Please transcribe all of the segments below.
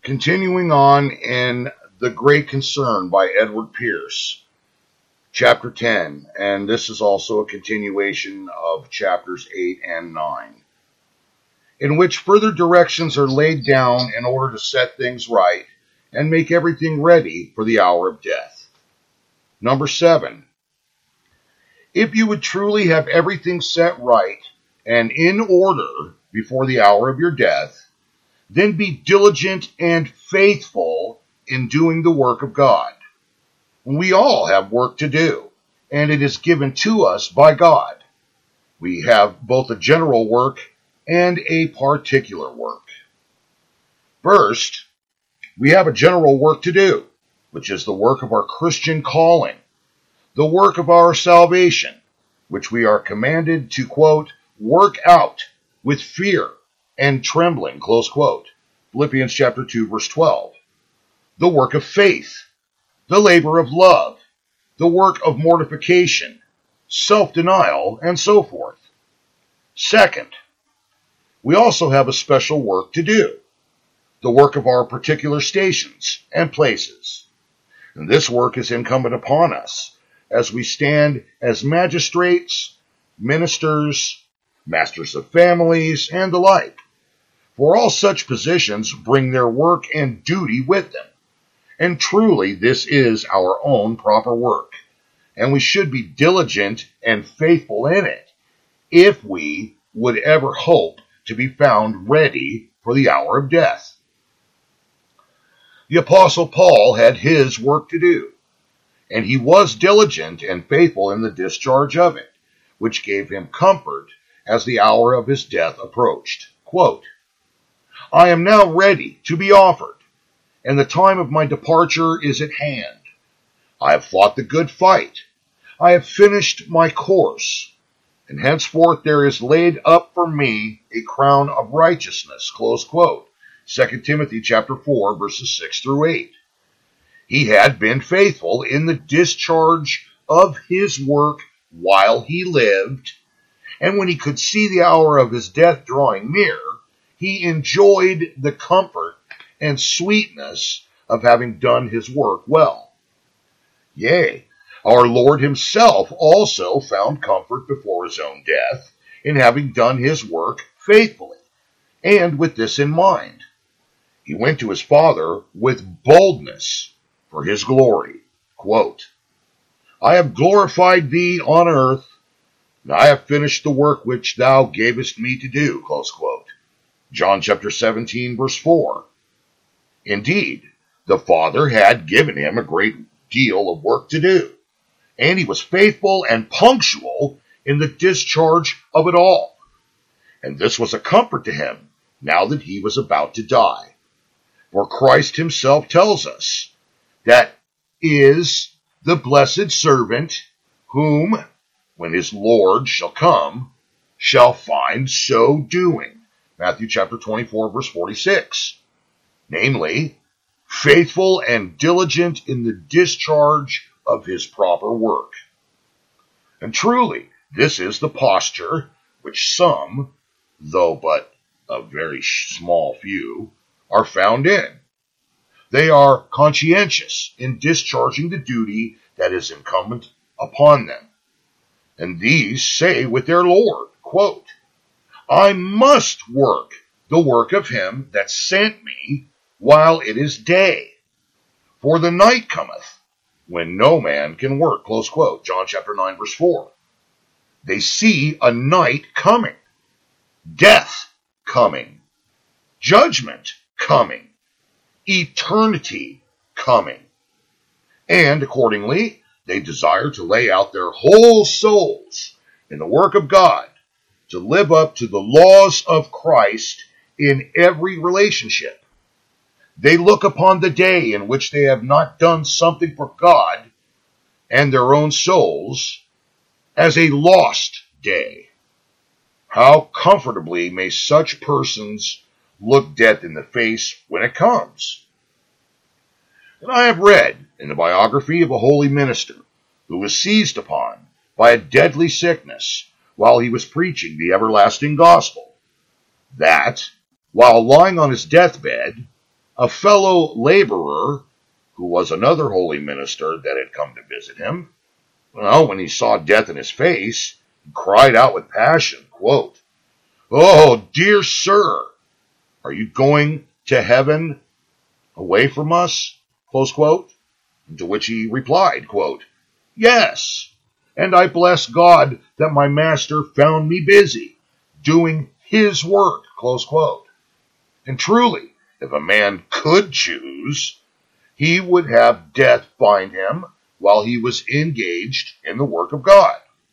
Continuing on in The Great Concern by Edward Pierce, Chapter 10, and this is also a continuation of chapters 8 and 9, in which further directions are laid down in order to set things right and make everything ready for the hour of death. Number 7. If you would truly have everything set right and in order before the hour of your death, then be diligent and faithful in doing the work of God. We all have work to do, and it is given to us by God. We have both a general work and a particular work. First, we have a general work to do, which is the work of our Christian calling, the work of our salvation, which we are commanded to, quote, work out with fear and trembling, close quote. Philippians chapter 2, verse 12. The work of faith, the labor of love, the work of mortification, self-denial, and so forth. Second, we also have a special work to do, the work of our particular stations and places. And this work is incumbent upon us as we stand as magistrates, ministers, masters of families, and the like. For all such positions bring their work and duty with them. And truly this is our own proper work, and we should be diligent and faithful in it, if we would ever hope to be found ready for the hour of death. The Apostle Paul had his work to do, and he was diligent and faithful in the discharge of it, which gave him comfort as the hour of his death approached. Quote, I am now ready to be offered, and the time of my departure is at hand. I have fought the good fight. I have finished my course, and henceforth there is laid up for me a crown of righteousness, close quote. 2 Timothy chapter 4, verses 6 through 8. He had been faithful in the discharge of his work while he lived, and when he could see the hour of his death drawing near, he enjoyed the comfort and sweetness of having done his work well. Yea, our Lord himself also found comfort before his own death in having done his work faithfully, and with this in mind. He went to his Father with boldness for his glory. Quote, I have glorified thee on earth, and I have finished the work which thou gavest me to do. Close quote. John chapter 17, verse 4. Indeed, the Father had given him a great deal of work to do, and he was faithful and punctual in the discharge of it all. And this was a comfort to him now that he was about to die. For Christ himself tells us that is the blessed servant whom, when his Lord shall come, shall find so doing. Matthew chapter 24, verse 46. Namely, faithful and diligent in the discharge of his proper work. And truly, this is the posture which some, though but a very small few, are found in. They are conscientious in discharging the duty that is incumbent upon them. And these say with their Lord, quote, I must work the work of him that sent me while it is day. For the night cometh, when no man can work. Close quote. John chapter 9, verse 4. They see a night coming, death coming, judgment coming, eternity coming. And accordingly, they desire to lay out their whole souls in the work of God, to live up to the laws of Christ in every relationship. They look upon the day in which they have not done something for God and their own souls as a lost day. How comfortably may such persons look death in the face when it comes. And I have read in the biography of a holy minister who was seized upon by a deadly sickness while he was preaching the everlasting gospel, that, while lying on his deathbed, a fellow laborer, who was another holy minister that had come to visit him, well, when he saw death in his face, he cried out with passion, quote, "Oh, dear sir, are you going to heaven away from us?" Close quote. To which he replied, quote, "Yes, and I bless God that my master found me busy, doing his work," close quote. And truly, if a man could choose, he would have death find him while he was engaged in the work of God.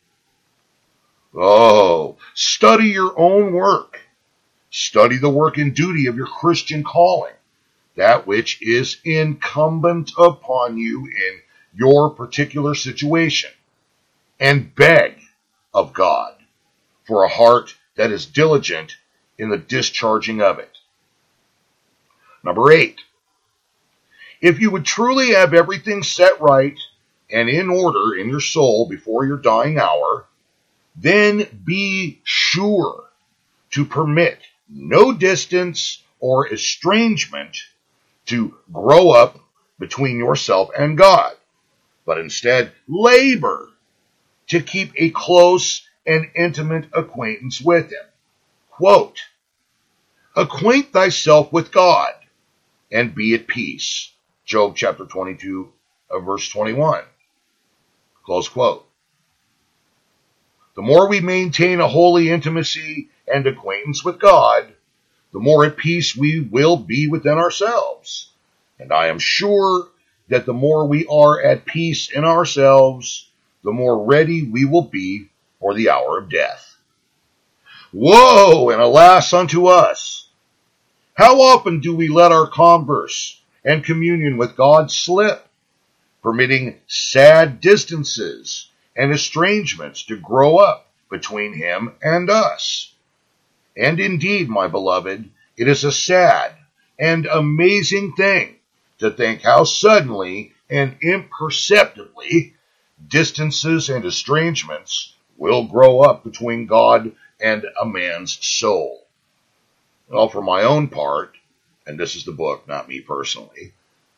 Oh, study your own work. Study the work and duty of your Christian calling, that which is incumbent upon you in your particular situation, and beg of God for a heart that is diligent in the discharging of it. Number 8, if you would truly have everything set right and in order in your soul before your dying hour, then be sure to permit no distance or estrangement to grow up between yourself and God, but instead labor to keep a close and intimate acquaintance with him. Quote, "Acquaint thyself with God, and be at peace." Job chapter 22, verse 21. Close quote. The more we maintain a holy intimacy and acquaintance with God, the more at peace we will be within ourselves. And I am sure that the more we are at peace in ourselves, the more ready we will be for the hour of death. Woe and alas unto us! How often do we let our converse and communion with God slip, permitting sad distances and estrangements to grow up between him and us? And indeed, my beloved, it is a sad and amazing thing to think how suddenly and imperceptibly distances and estrangements will grow up between God and a man's soul. Well, for my own part, and this is the book, not me personally,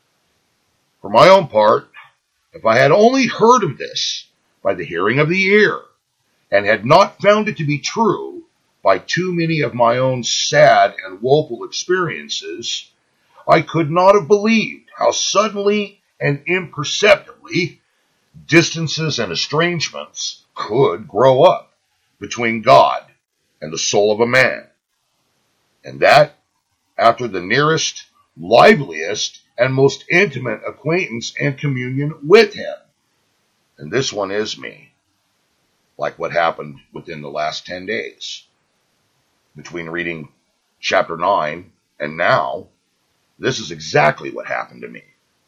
for my own part, if I had only heard of this by the hearing of the ear, and had not found it to be true by too many of my own sad and woeful experiences, I could not have believed how suddenly and imperceptibly distances and estrangements could grow up between God and the soul of a man. And that after the nearest, liveliest, and most intimate acquaintance and communion with him. And this one is me, like what happened within the last 10 days. Between reading chapter 9 and now, this is exactly what happened to me.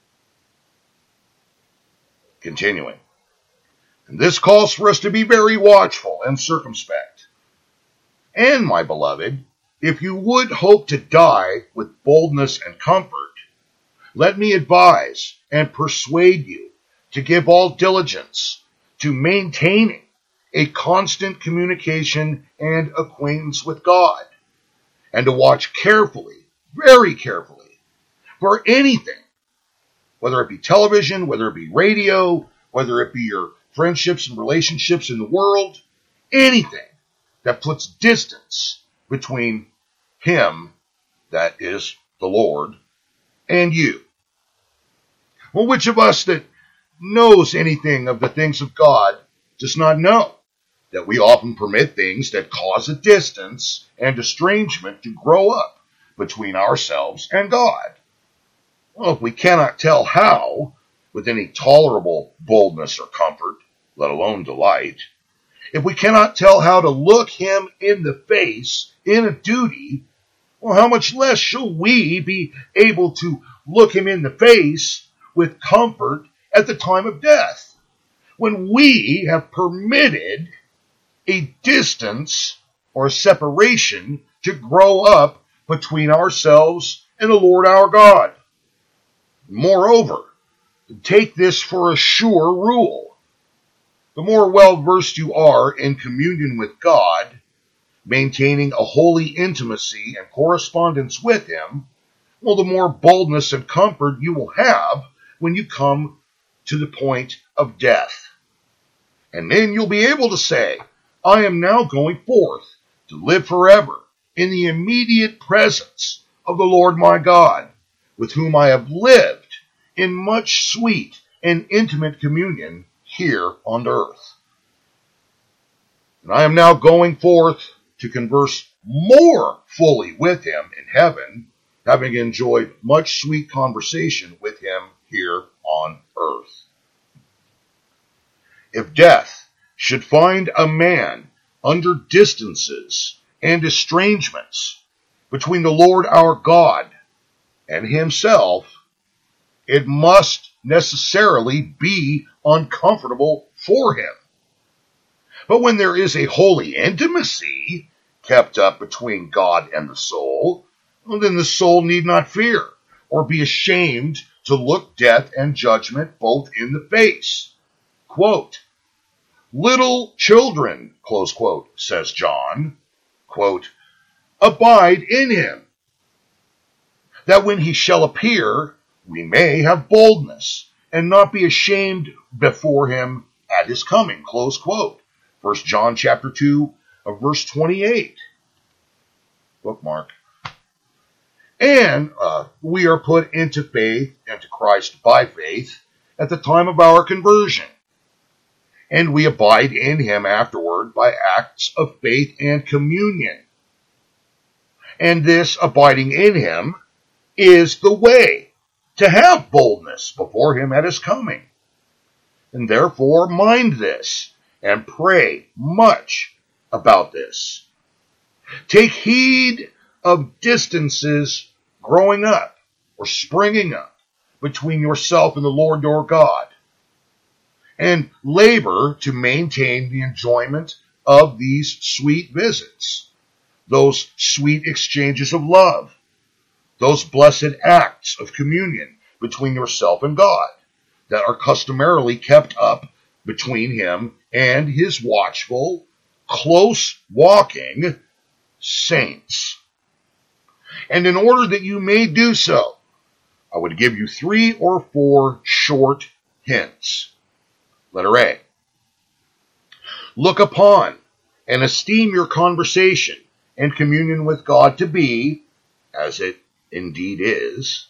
Continuing. And this calls for us to be very watchful and circumspect. And, my beloved, if you would hope to die with boldness and comfort, let me advise and persuade you to give all diligence to maintaining a constant communication and acquaintance with God, and to watch carefully, very carefully, for anything, whether it be television, whether it be radio, whether it be your friendships and relationships in the world, anything that puts distance between him, that is the Lord, and you. Well, which of us that knows anything of the things of God does not know that we often permit things that cause a distance and estrangement to grow up between ourselves and God? Well, if we cannot tell how, with any tolerable boldness or comfort, let alone delight, if we cannot tell how to look him in the face in a duty, well, how much less shall we be able to look him in the face with comfort at the time of death, when we have permitted a distance or a separation to grow up between ourselves and the Lord our God? Moreover, take this for a sure rule. The more well-versed you are in communion with God, maintaining a holy intimacy and correspondence with him, well, the more boldness and comfort you will have when you come to the point of death. And then you'll be able to say, I am now going forth to live forever in the immediate presence of the Lord my God, with whom I have lived in much sweet and intimate communion here on earth. And I am now going forth to converse more fully with him in heaven, having enjoyed much sweet conversation with him here on earth. If death should find a man under distances and estrangements between the Lord our God and himself, it must necessarily be uncomfortable for him. But when there is a holy intimacy kept up between God and the soul, well, then the soul need not fear or be ashamed to look death and judgment both in the face. Quote, little children, close quote, says John, quote, abide in him, that when he shall appear, we may have boldness and not be ashamed before him at his coming, close quote. 1 John chapter 2, verse 28. Bookmark. And we are put into faith, into Christ by faith, at the time of our conversion. And we abide in him afterward by acts of faith and communion. And this abiding in him is the way to have boldness before him at his coming. And therefore mind this and pray much about this. Take heed of distances growing up or springing up between yourself and the Lord your God, and labor to maintain the enjoyment of these sweet visits, those sweet exchanges of love, those blessed acts of communion between yourself and God that are customarily kept up between him and his watchful, close walking saints. And in order that you may do so, I would give you 3 or 4 short hints. Letter A. Look upon and esteem your conversation and communion with God to be, as indeed it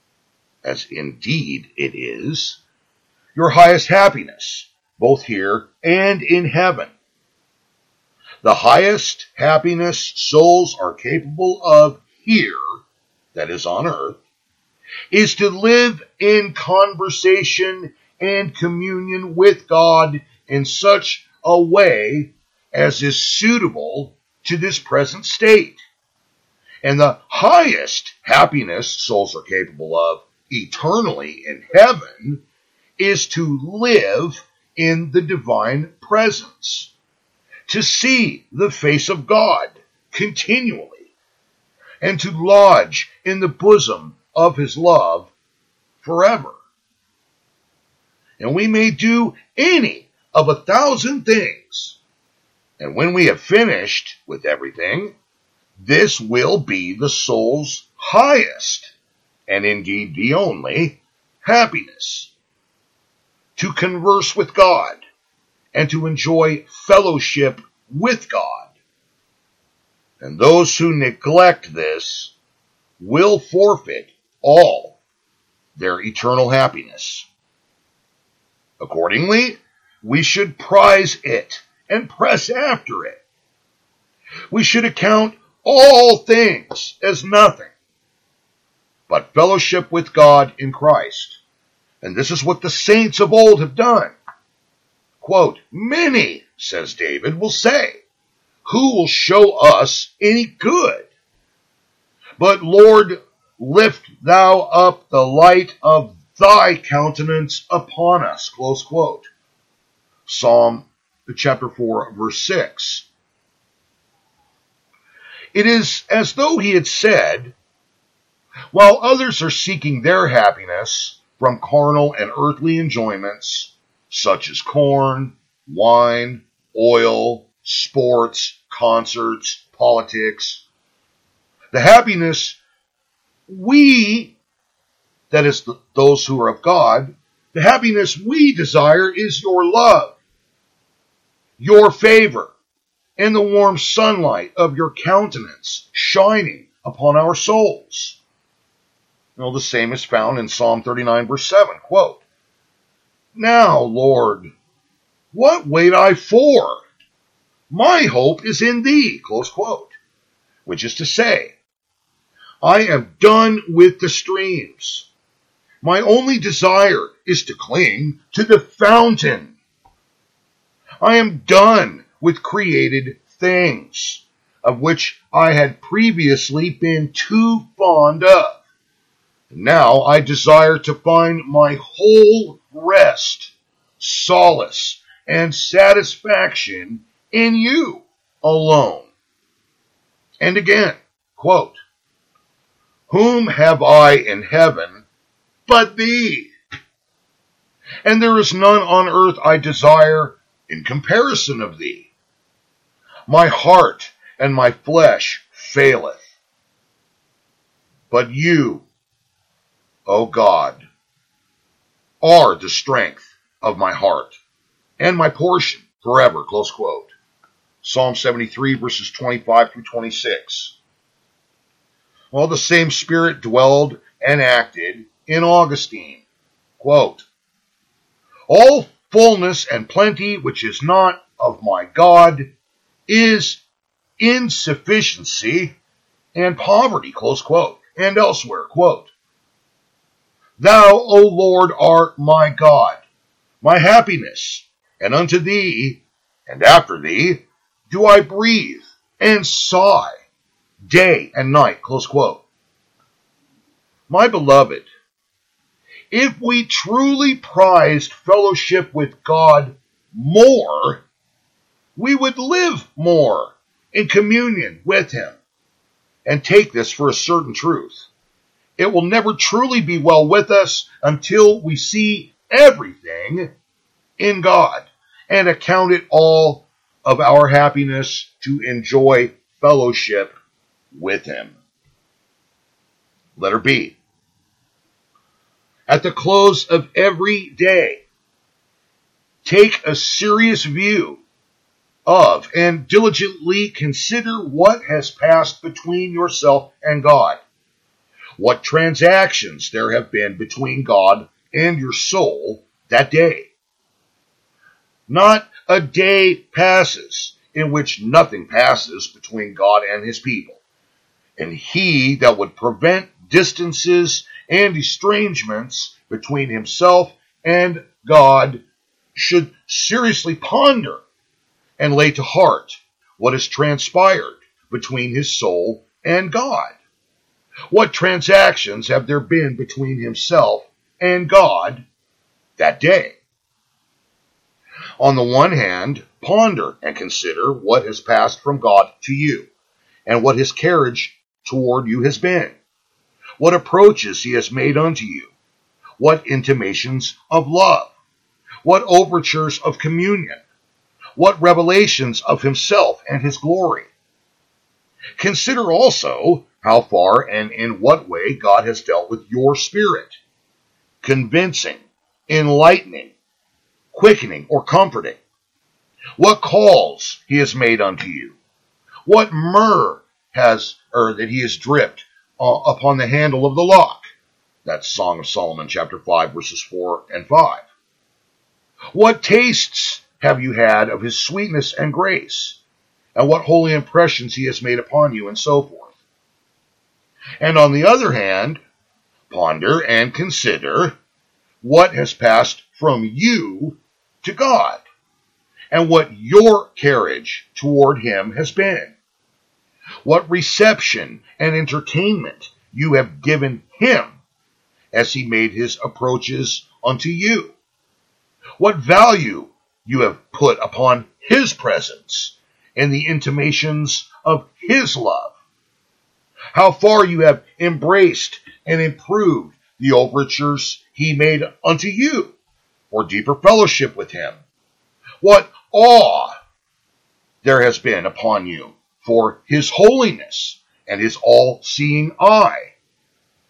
is, your highest happiness, both here and in heaven. The highest happiness souls are capable of here, that is on earth, is to live in conversation and communion with God in such a way as is suitable to this present state. And the highest happiness souls are capable of eternally in heaven is to live in the divine presence, to see the face of God continually, and to lodge in the bosom of his love forever. And we may do any of 1,000 things, and when we have finished with everything, this will be the soul's highest, and indeed the only, happiness. To converse with God, and to enjoy fellowship with God. And those who neglect this will forfeit all their eternal happiness. Accordingly, we should prize it and press after it. We should account all things as nothing but fellowship with God in Christ. And this is what the saints of old have done. Quote, many, says David, will say, who will show us any good? But Lord, lift thou up the light of thy countenance upon us. Close quote. Psalm chapter 4, verse 6. It is as though he had said, while others are seeking their happiness from carnal and earthly enjoyments, such as corn, wine, oil, sports, concerts, politics, the happiness We, that is those who are of God, the happiness we desire is your love, your favor, and the warm sunlight of your countenance shining upon our souls. The same is found in Psalm 39, verse 7, quote, Now, Lord, what wait I for? My hope is in thee, close quote. Which is to say, I am done with the streams. My only desire is to cling to the fountain. I am done with created things, of which I had previously been too fond of. Now I desire to find my whole rest, solace, and satisfaction in you alone. And again, quote, Whom have I in heaven but thee? And there is none on earth I desire in comparison of thee. My heart and my flesh faileth, but you, O God, are the strength of my heart and my portion forever, close quote. Psalm 73, verses 25 through 26. Well, the same Spirit dwelled and acted in Augustine. Quote, All fullness and plenty which is not of my God is insufficiency and poverty, close quote. And elsewhere, quote, Thou, O Lord, art my God, my happiness, and unto thee, and after thee, do I breathe and sigh, day and night, close quote. My beloved, if we truly prized fellowship with God more, we would live more in communion with Him. And take this for a certain truth. It will never truly be well with us until we see everything in God and account it all of our happiness to enjoy fellowship with Him. Letter B. At the close of every day, take a serious view of and diligently consider what has passed between yourself and God, what transactions there have been between God and your soul that day. Not a day passes in which nothing passes between God and His people, and he that would prevent distances and estrangements between himself and God should seriously ponder and lay to heart what has transpired between his soul and God. What transactions have there been between himself and God that day? On the one hand, ponder and consider what has passed from God to you, and what his carriage toward you has been, what approaches he has made unto you, what intimations of love, what overtures of communion, what revelations of himself and his glory. Consider also how far and in what way God has dealt with your spirit, convincing, enlightening, quickening, or comforting. What calls he has made unto you, what myrrh that he has dripped upon the handle of the lock. That's Song of Solomon, chapter 5, verses 4 and 5. What tastes have you had of his sweetness and grace, and what holy impressions he has made upon you, and so forth. And on the other hand, ponder and consider what has passed from you to God, and what your carriage toward him has been. What reception and entertainment you have given him as he made his approaches unto you. What value you have put upon his presence and the intimations of his love. How far you have embraced and improved the overtures he made unto you for deeper fellowship with him. What awe there has been upon you for his holiness and his all-seeing eye.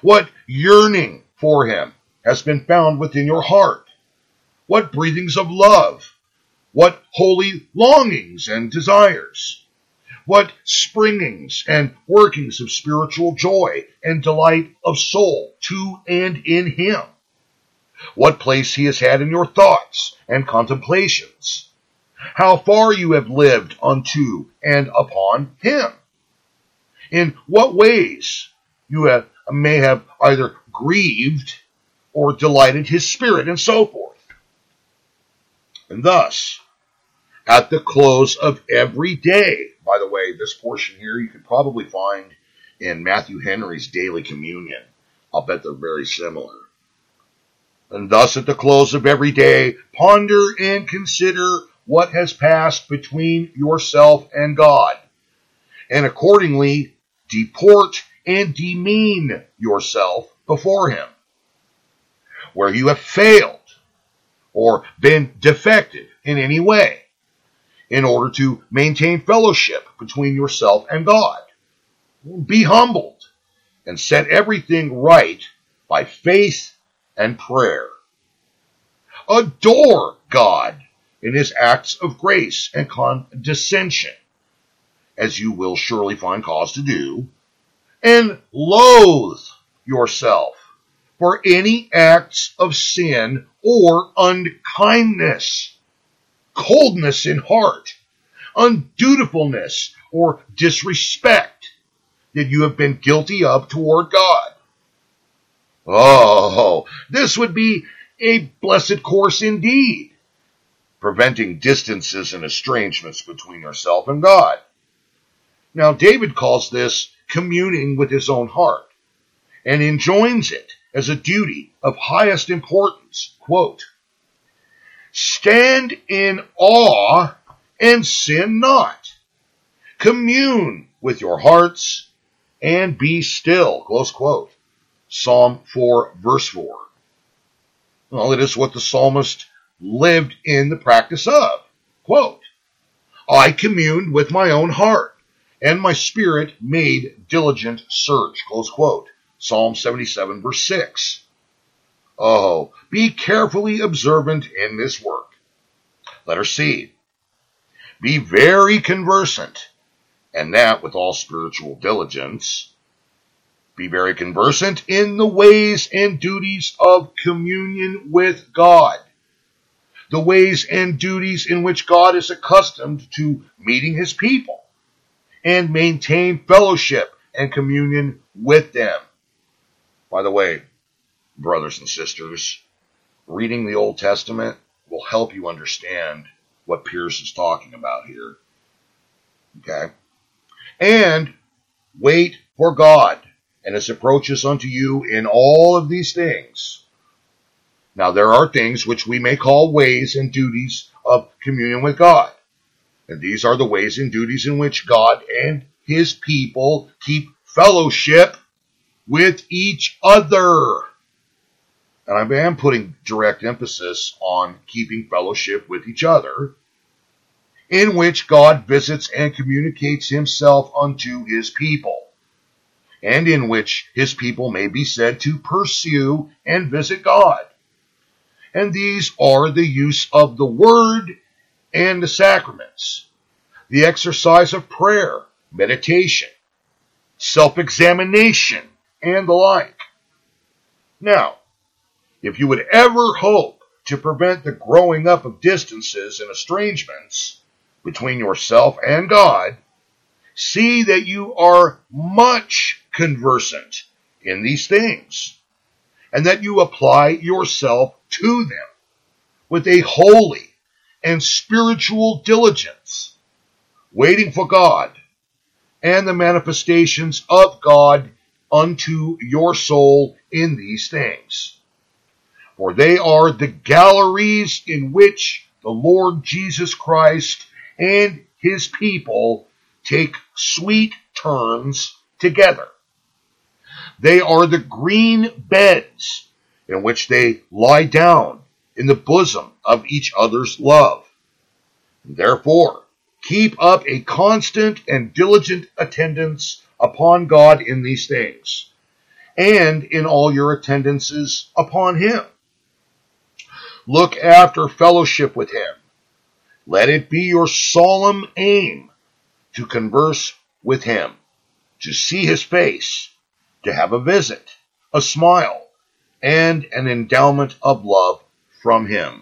What yearning for him has been found within your heart? What breathings of love? What holy longings and desires? What springings and workings of spiritual joy and delight of soul to and in him? What place he has had in your thoughts and contemplations? How far you have lived unto and upon him? In what ways you may have either grieved or delighted his spirit, and so forth. And thus, at the close of every day, by the way, this portion here you could probably find in Matthew Henry's Daily Communion. I'll bet they're very similar. And thus, at the close of every day, ponder and consider what has passed between yourself and God, and accordingly deport and demean yourself before him. Where you have failed or been defective in any way, in order to maintain fellowship between yourself and God. Be humbled and set everything right by faith and prayer. Adore God in his acts of grace and condescension, as you will surely find cause to do, and loathe yourself for any acts of sin or unkindness, coldness in heart, undutifulness, or disrespect that you have been guilty of toward God. Oh, this would be a blessed course indeed, preventing distances and estrangements between yourself and God. Now, David calls this communing with his own heart, and enjoins it as a duty of highest importance. Quote, "Stand in awe and sin not. Commune with your hearts and be still." Close quote. Psalm 4, verse 4. Well, it is what the psalmist lived in the practice of. Quote, "I communed with my own heart, and my spirit made diligent search." Close quote. Psalm 77, verse 6. Oh, be carefully observant in this work. Letter C. Be very conversant, and that with all spiritual diligence. Be very conversant in the ways and duties of communion with God, the ways and duties in which God is accustomed to meeting his people, and maintain fellowship and communion with them. By the way, brothers and sisters, reading the Old Testament will help you understand what Pierce is talking about here. Okay? And wait for God and his approaches unto you in all of these things. Now, there are things which we may call ways and duties of communion with God. And these are the ways and duties in which God and his people keep fellowship with each other. And I am putting direct emphasis on keeping fellowship with each other, in which God visits and communicates himself unto his people, and in which his people may be said to pursue and visit God. And these are the use of the word and the sacraments, the exercise of prayer, meditation, self-examination, and the like. Now, if you would ever hope to prevent the growing up of distances and estrangements between yourself and God, see that you are much conversant in these things, and that you apply yourself to them with a holy and spiritual diligence, waiting for God and the manifestations of God unto your soul in these things. For they are the galleries in which the Lord Jesus Christ and his people take sweet turns together. They are the green beds in which they lie down in the bosom of each other's love. Therefore, keep up a constant and diligent attendance upon God in these things, and in all your attendances upon him. Look after fellowship with him. Let it be your solemn aim to converse with him, to see his face, to have a visit, a smile, and an endowment of love from him.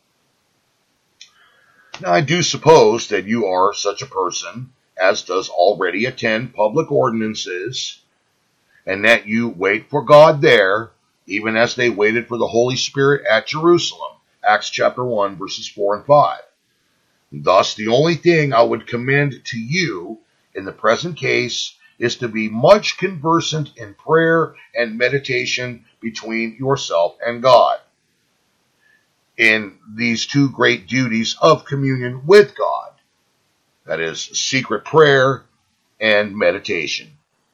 Now, I do suppose that you are such a person as does already attend public ordinances, and that you wait for God there, even as they waited for the Holy Spirit at Jerusalem. Acts chapter 1, verses 4 and 5. Thus, the only thing I would commend to you in the present case is to be much conversant in prayer and meditation between yourself and God, in these two great duties of communion with God, that is, secret prayer and meditation.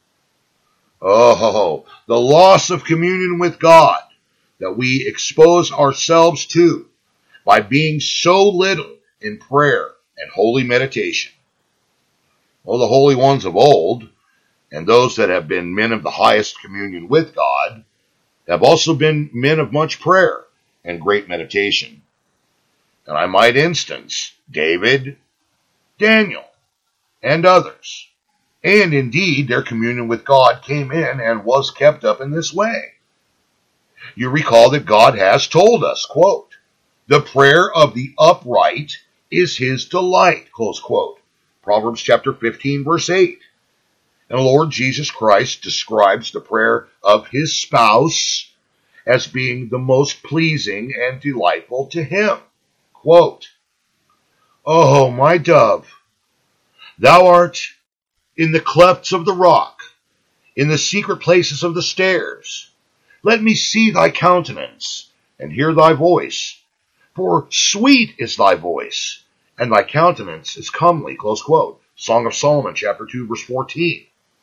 Oh, the loss of communion with God that we expose ourselves to by being so little in prayer and holy meditation. Oh, the holy ones of old, and those that have been men of the highest communion with God, have also been men of much prayer and great meditation. And I might instance David, Daniel, and others. And indeed, their communion with God came in and was kept up in this way. You recall that God has told us, quote, the prayer of the upright is his delight, close quote. Proverbs chapter 15, verse 8. And the Lord Jesus Christ describes the prayer of his spouse as being the most pleasing and delightful to him. Quote, oh, my dove, thou art in the clefts of the rock, in the secret places of the stairs. Let me see thy countenance, and hear thy voice. For sweet is thy voice, and thy countenance is comely. Close quote. Song of Solomon, chapter 2, verse 14.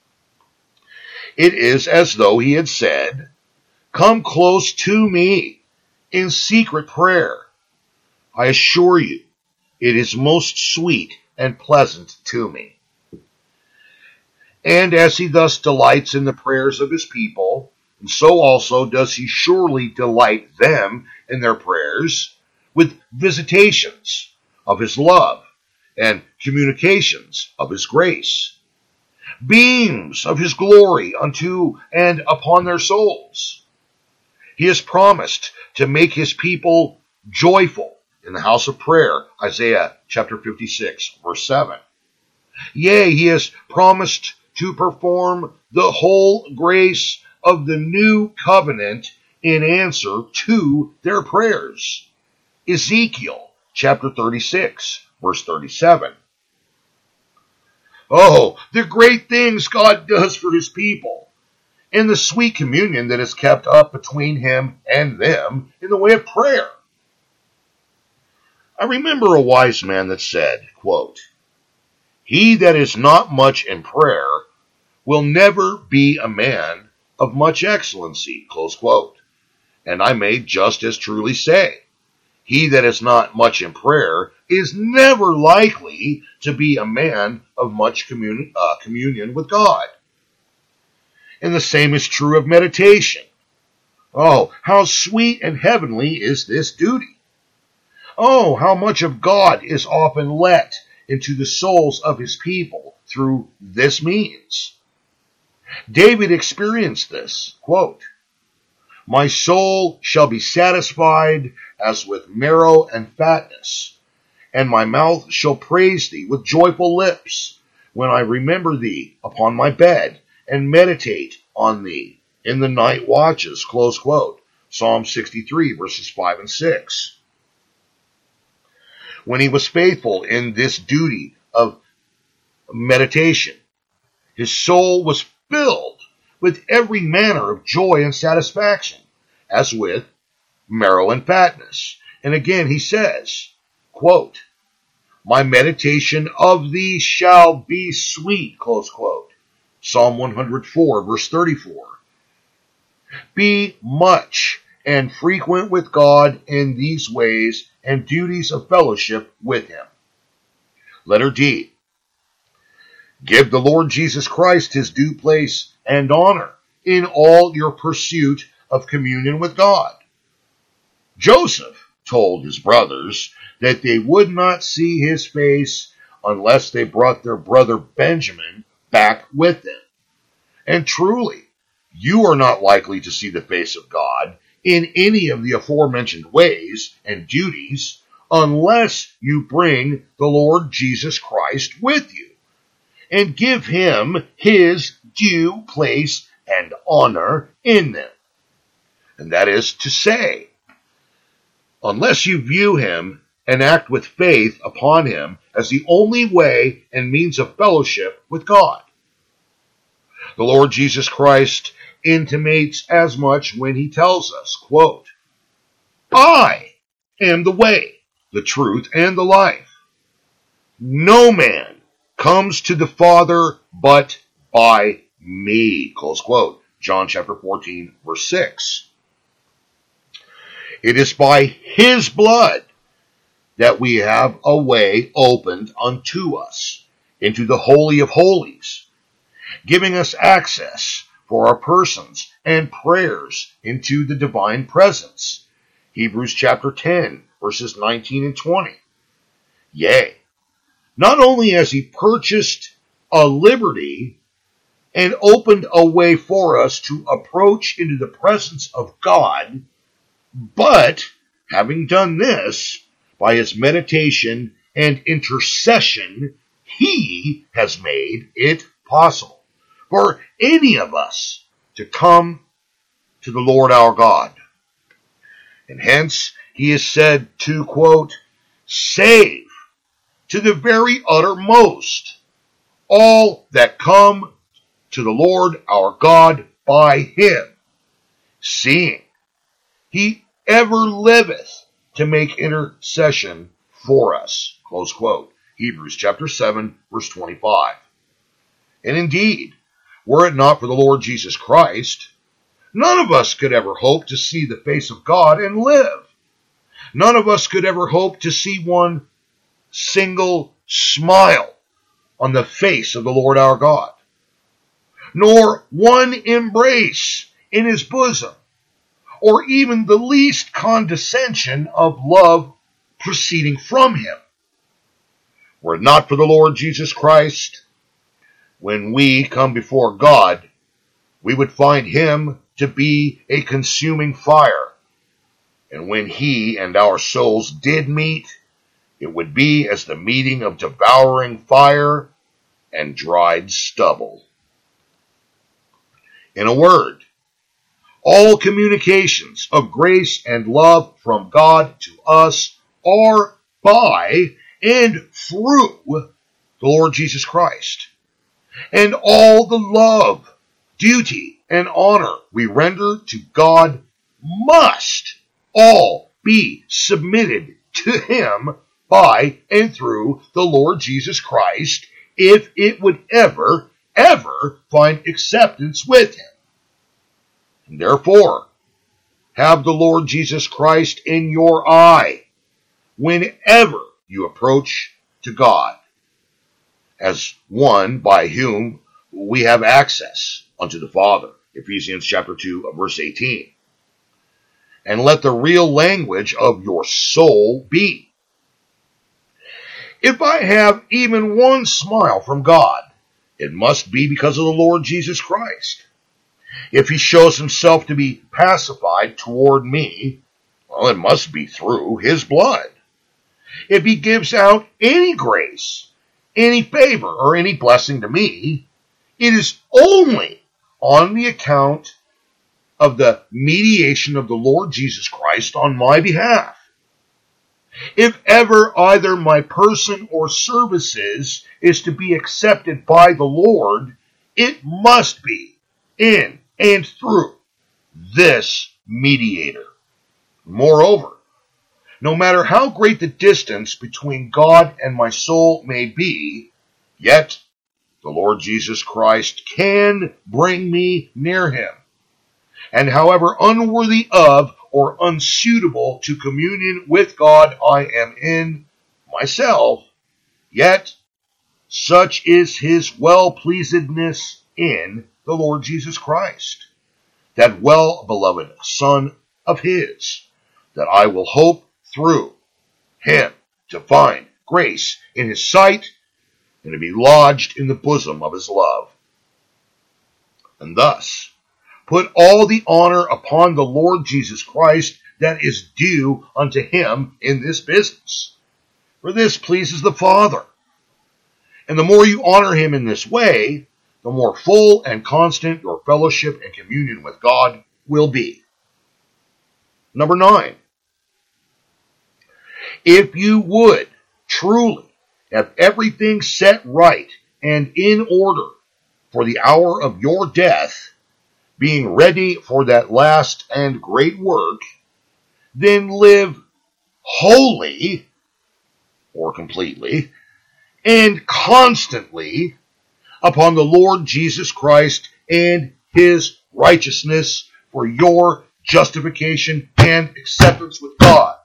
It is as though he had said, come close to me in secret prayer. I assure you, it is most sweet and pleasant to me. And as he thus delights in the prayers of his people, and so also does he surely delight them in their prayers with visitations of his love and communications of his grace, beams of his glory unto and upon their souls. He has promised to make his people joyful in the house of prayer, Isaiah chapter 56, verse 7. Yea, he has promised to perform the whole grace of the new covenant in answer to their prayers. Ezekiel chapter 36, verse 37. Oh, the great things God does for his people, and the sweet communion that is kept up between him and them in the way of prayer. I remember a wise man that said, quote, he that is not much in prayer will never be a man of much excellency, close quote. And I may just as truly say, he that is not much in prayer is never likely to be a man of much communion with God. And the same is true of meditation. Oh, how sweet and heavenly is this duty. Oh, how much of God is often let into the souls of his people through this means. David experienced this, quote, my soul shall be satisfied as with marrow and fatness, and my mouth shall praise thee with joyful lips, when I remember thee upon my bed, and meditate on thee in the night watches, close quote. Psalm 63, verses 5 and 6. When he was faithful in this duty of meditation, his soul was filled with every manner of joy and satisfaction, as with marrow and fatness. And again he says, quote, my meditation of thee shall be sweet, close quote. Psalm 104, verse 34. Be much and frequent with God in these ways and duties of fellowship with him. Letter D. Give the Lord Jesus Christ his due place and honor in all your pursuit of communion with God. Joseph told his brothers that they would not see his face unless they brought their brother Benjamin back with them. And truly, you are not likely to see the face of God in any of the aforementioned ways and duties unless you bring the Lord Jesus Christ with you and give him his due place and honor in them. And that is to say, unless you view him and act with faith upon him as the only way and means of fellowship with God. The Lord Jesus Christ intimates as much when he tells us, quote, I am the way, the truth, and the life. No man comes to the Father but by me, close quote. John chapter 14, verse 6. It is by his blood that we have a way opened unto us into the Holy of Holies, giving us access for our persons and prayers into the divine presence. Hebrews chapter 10, verses 19 and 20. Yea, not only has he purchased a liberty and opened a way for us to approach into the presence of God, but having done this, by his meditation and intercession, he has made it possible for any of us to come to the Lord our God. And hence he is said to, quote, save to the very uttermost all that come to the Lord our God by him, seeing he ever liveth to make intercession for us, close quote. Hebrews chapter 7, verse 25. And indeed, were it not for the Lord Jesus Christ, none of us could ever hope to see the face of God and live. None of us could ever hope to see one single smile on the face of the Lord our God, nor one embrace in his bosom, or even the least condescension of love proceeding from him. Were it not for the Lord Jesus Christ, when we come before God, we would find him to be a consuming fire. And when he and our souls did meet, it would be as the meeting of devouring fire and dried stubble. In a word, all communications of grace and love from God to us are by and through the Lord Jesus Christ. And all the love, duty, and honor we render to God must all be submitted to him by and through the Lord Jesus Christ if it would ever find acceptance with him. And therefore, have the Lord Jesus Christ in your eye whenever you approach to God, as one by whom we have access unto the Father. Ephesians chapter 2, verse 18. And let the real language of your soul be, if I have even one smile from God, it must be because of the Lord Jesus Christ. If he shows himself to be pacified toward me, well, it must be through his blood. If he gives out any grace, any favor, or any blessing to me, it is only on the account of the mediation of the Lord Jesus Christ on my behalf. If ever either my person or services is to be accepted by the Lord, it must be in and through this mediator. Moreover, no matter how great the distance between God and my soul may be, yet the Lord Jesus Christ can bring me near him. And however unworthy of or unsuitable to communion with God I am in myself, yet such is his well-pleasedness in the Lord Jesus Christ. that well-beloved Son of his, that I will hope through him to find grace in his sight and to be lodged in the bosom of his love. And thus, put all the honor upon the Lord Jesus Christ that is due unto him in this business. For this pleases the Father. And the more you honor him in this way, the more full and constant your fellowship and communion with God will be. Number 9. If you would truly have everything set right and in order for the hour of your death, being ready for that last and great work, then live wholly or completely and constantly upon the Lord Jesus Christ and his righteousness for your justification and acceptance with God,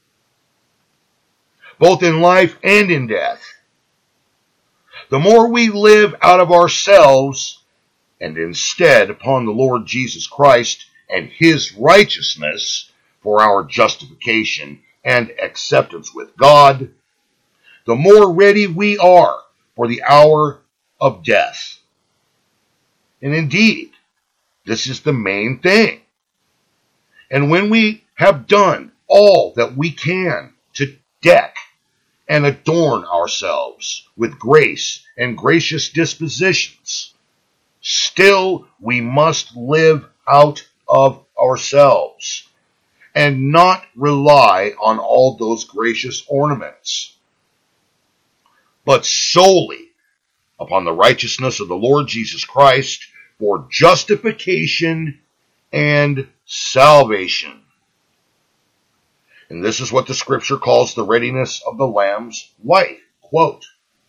both in life and in death. The more we live out of ourselves and instead upon the Lord Jesus Christ and his righteousness for our justification and acceptance with God, the more ready we are for the hour of death. And indeed, this is the main thing. And when we have done all that we can to deck and adorn ourselves with grace and gracious dispositions, still we must live out of ourselves and not rely on all those gracious ornaments, but solely upon the righteousness of the Lord Jesus Christ for justification and salvation. And this is what the scripture calls the readiness of the Lamb's wife. Quote,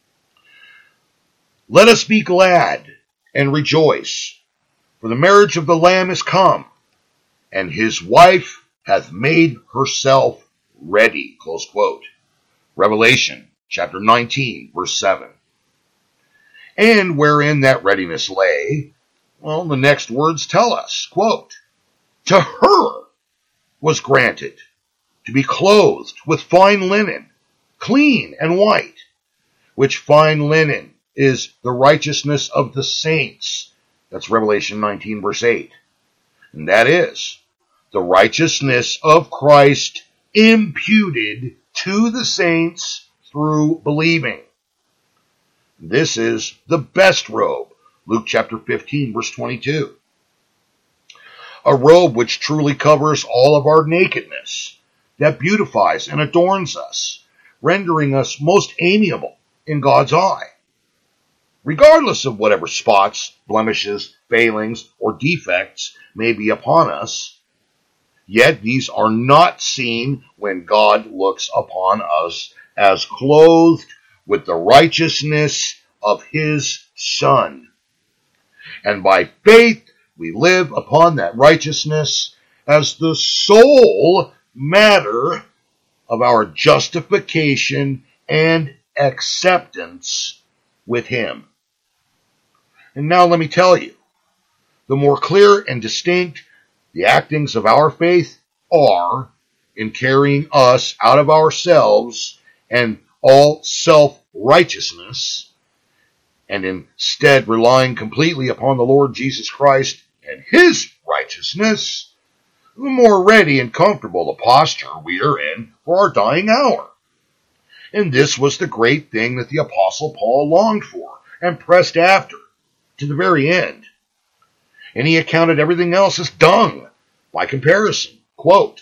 "Let us be glad and rejoice, for the marriage of the Lamb is come, and his wife hath made herself ready." Close quote. Revelation chapter 19, verse 7. And wherein that readiness lay, well, the next words tell us, quote, "To her was granted to be clothed with fine linen, clean and white, which fine linen is the righteousness of the saints." That's Revelation 19, verse 8. And that is the righteousness of Christ imputed to the saints through believing. This is the best robe, Luke chapter 15, verse 22. A robe which truly covers all of our nakedness, that beautifies and adorns us, rendering us most amiable in God's eye, regardless of whatever spots, blemishes, failings, or defects may be upon us. Yet these are not seen when God looks upon us as clothed with the righteousness of his Son. And by faith we live upon that righteousness as the sole matter of our justification and acceptance with him. And now let me tell you, the more clear and distinct the actings of our faith are in carrying us out of ourselves and all self-righteousness, and instead relying completely upon the Lord Jesus Christ and his righteousness, the more ready and comfortable the posture we are in for our dying hour. And this was the great thing that the Apostle Paul longed for and pressed after to the very end. And he accounted everything else as dung by comparison. Quote,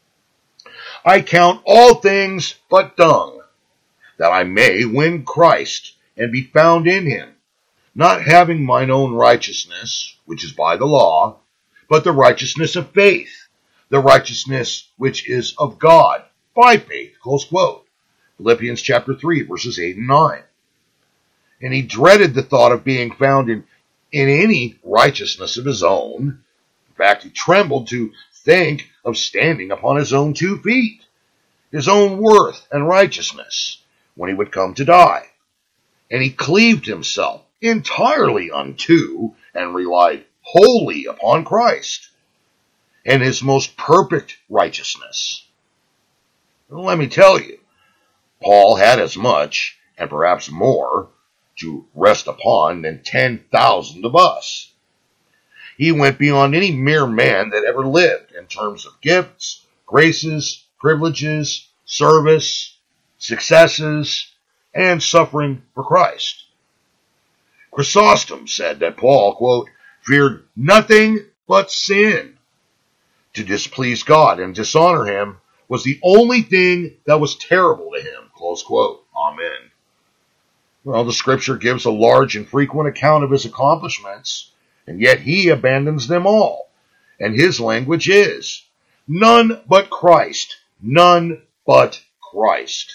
"I count all things but dung, that I may win Christ and be found in him, not having mine own righteousness, which is by the law, but the righteousness of faith, the righteousness which is of God by faith." Close quote. Philippians chapter 3, verses 8 and 9. And he dreaded the thought of being found in any righteousness of his own. In fact, he trembled to think of standing upon his own 2 feet, his own worth and righteousness, when he would come to die. And he cleaved himself entirely unto and relied wholly upon Christ and his most perfect righteousness. Let me tell you, Paul had as much, and perhaps more, to rest upon than 10,000 of us. He went beyond any mere man that ever lived in terms of gifts, graces, privileges, service, successes, and suffering for Christ. Chrysostom said that Paul, quote, feared nothing but sin. To displease God and dishonor him was the only thing that was terrible to him, close quote. Amen. Well, the scripture gives a large and frequent account of his accomplishments, and yet he abandons them all. And his language is, none but Christ, none but Christ.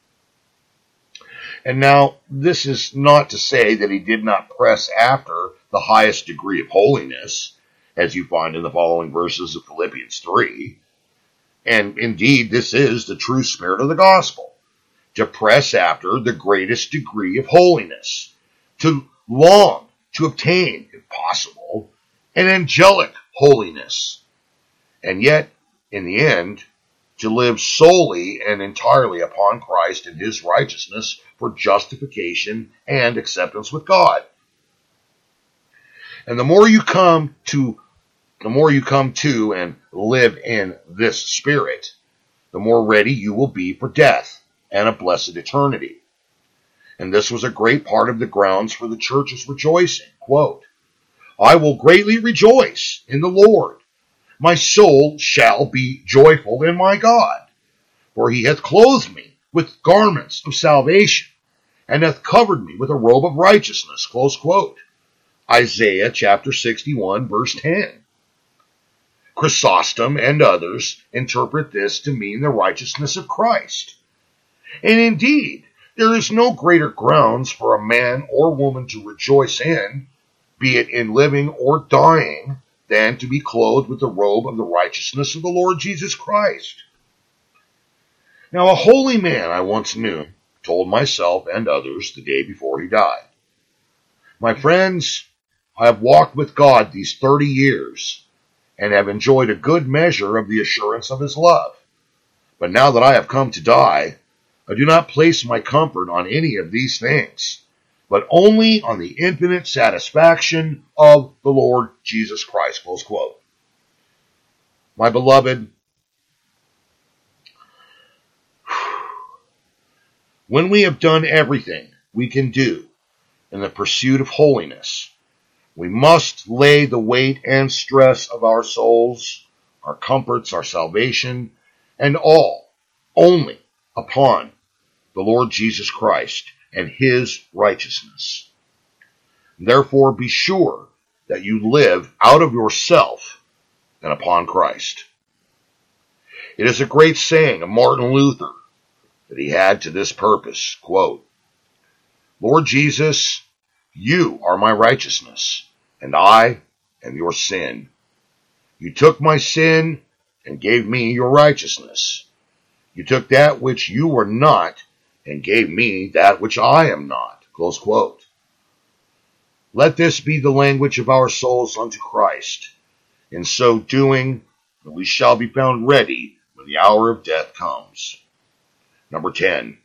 And now, this is not to say that he did not press after the highest degree of holiness, as you find in the following verses of Philippians 3. And indeed, this is the true spirit of the gospel, to press after the greatest degree of holiness, to long to obtain, if possible, an angelic holiness, and yet, in the end, to live solely and entirely upon Christ and his righteousness for justification and acceptance with God. And the more you come to and live in this spirit, the more ready you will be for death and a blessed eternity. And this was a great part of the grounds for the church's rejoicing. Quote, I will greatly rejoice in the Lord. My soul shall be joyful in my God, for he hath clothed me with garments of salvation, and hath covered me with a robe of righteousness. Close quote. Isaiah chapter 61, verse 10. Chrysostom and others interpret this to mean the righteousness of Christ. And indeed, there is no greater grounds for a man or woman to rejoice in, be it in living or dying, than to be clothed with the robe of the righteousness of the Lord Jesus Christ. Now, a holy man I once knew told myself and others the day before he died, my friends, I have walked with God these 30 years and have enjoyed a good measure of the assurance of his love. But now that I have come to die, I do not place my comfort on any of these things, but only on the infinite satisfaction of the Lord Jesus Christ. Close quote. My beloved, when we have done everything we can do in the pursuit of holiness, we must lay the weight and stress of our souls, our comforts, our salvation, and all only upon the Lord Jesus Christ and his righteousness. Therefore, be sure that you live out of yourself and upon Christ. It is a great saying of Martin Luther that he had to this purpose, quote, Lord Jesus, you are my righteousness, and I am your sin. You took my sin and gave me your righteousness. You took that which you were not and gave me that which I am not. Close quote. Let this be the language of our souls unto Christ. In so doing, we shall be found ready when the hour of death comes. Number 10.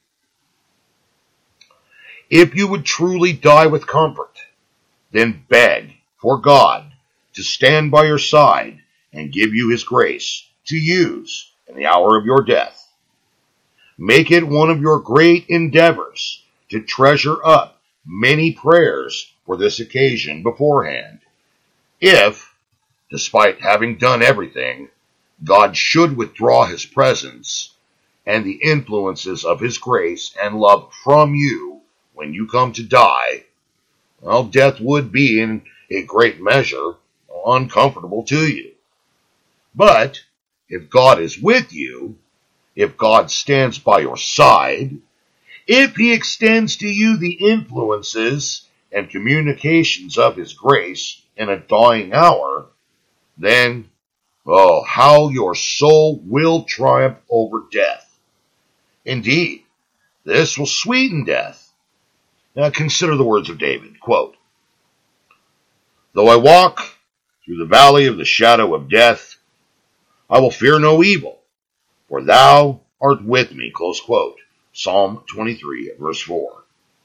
If you would truly die with comfort, then beg for God to stand by your side and give you his grace to use in the hour of your death. Make it one of your great endeavors to treasure up many prayers for this occasion beforehand. If, despite having done everything, God should withdraw his presence and the influences of his grace and love from you when you come to die, well, death would be in a great measure uncomfortable to you. But if God is with you, if God stands by your side, if he extends to you the influences and communications of his grace in a dying hour, then, oh, how your soul will triumph over death. Indeed, this will sweeten death. Now consider the words of David, quote, Though I walk through the valley of the shadow of death, I will fear no evil, for thou art with me. Close quote. Psalm 23, verse 4.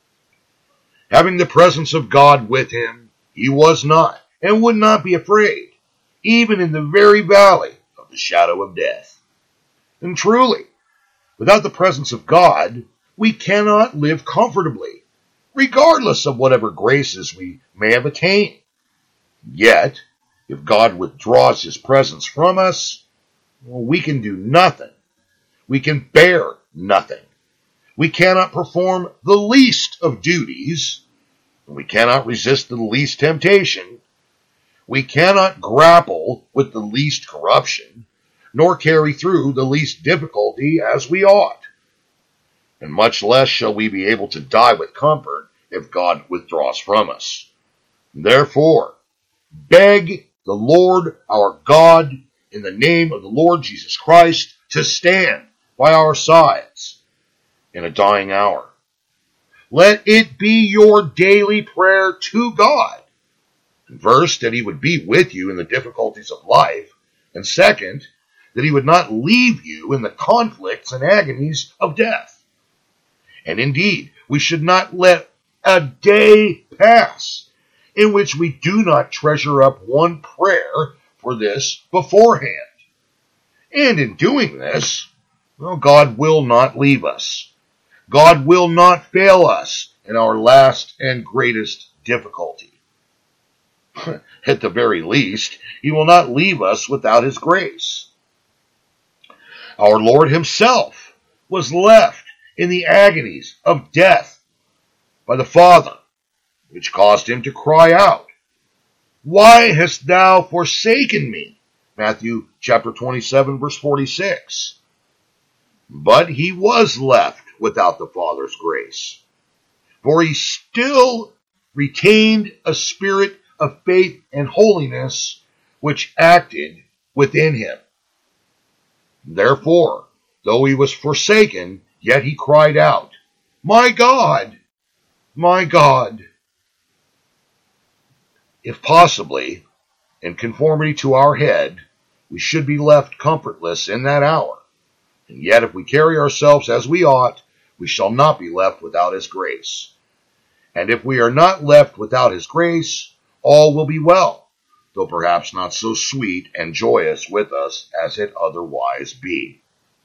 Having the presence of God with him, he was not and would not be afraid, even in the very valley of the shadow of death. And truly, without the presence of God, we cannot live comfortably, regardless of whatever graces we may have attained. Yet, if God withdraws his presence from us, we can do nothing. We can bear nothing. We cannot perform the least of duties. We cannot resist the least temptation. We cannot grapple with the least corruption, nor carry through the least difficulty as we ought. And much less shall we be able to die with comfort if God withdraws from us. Therefore, beg the Lord our God in the name of the Lord Jesus Christ to stand by our sides in a dying hour. Let it be your daily prayer to God. First, that he would be with you in the difficulties of life. And second, that he would not leave you in the conflicts and agonies of death. And indeed, we should not let a day pass in which we do not treasure up one prayer for this beforehand. And in doing this, God will not leave us. God will not fail us in our last and greatest difficulty. At the very least, he will not leave us without his grace. Our Lord himself was left in the agonies of death by the Father, which caused him to cry out, "Why hast thou forsaken me?" Matthew chapter 27, verse 46. But he was left without the Father's grace, for he still retained a spirit of faith and holiness which acted within him. Therefore, though he was forsaken, yet he cried out, my God, my God." If possibly, in conformity to our head, we should be left comfortless in that hour. And yet if we carry ourselves as we ought, we shall not be left without his grace. And if we are not left without his grace, all will be well, though perhaps not so sweet and joyous with us as it otherwise be.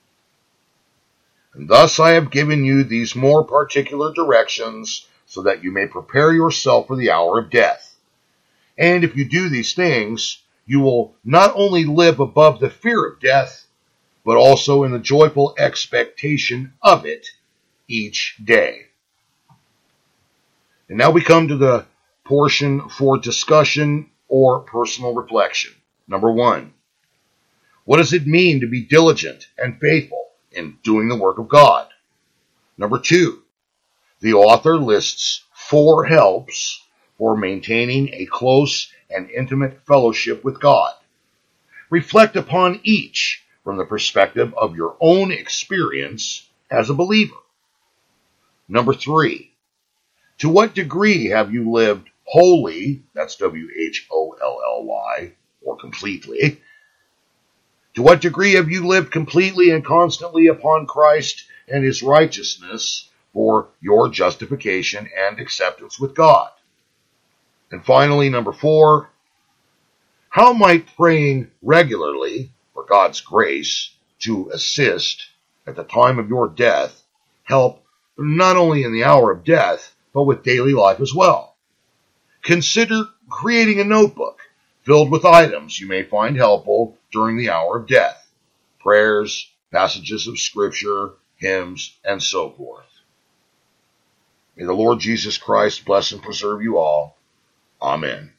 And thus I have given you these more particular directions, so that you may prepare yourself for the hour of death. And if you do these things, you will not only live above the fear of death, but also in the joyful expectation of it each day. And now we come to the portion for discussion or personal reflection. Number 1, what does it mean to be diligent and faithful in doing the work of God? Number 2, the author lists 4 helps for maintaining a close and intimate fellowship with God. Reflect upon each from the perspective of your own experience as a believer. Number 3, to what degree have you lived wholly, that's W-H-O-L-L-Y, or completely? To what degree have you lived completely and constantly upon Christ and his righteousness for your justification and acceptance with God? And finally, number 4, how might praying regularly for God's grace to assist at the time of your death help not only in the hour of death, but with daily life as well? Consider creating a notebook filled with items you may find helpful during the hour of death: prayers, passages of scripture, hymns, and so forth. May the Lord Jesus Christ bless and preserve you all. Amen.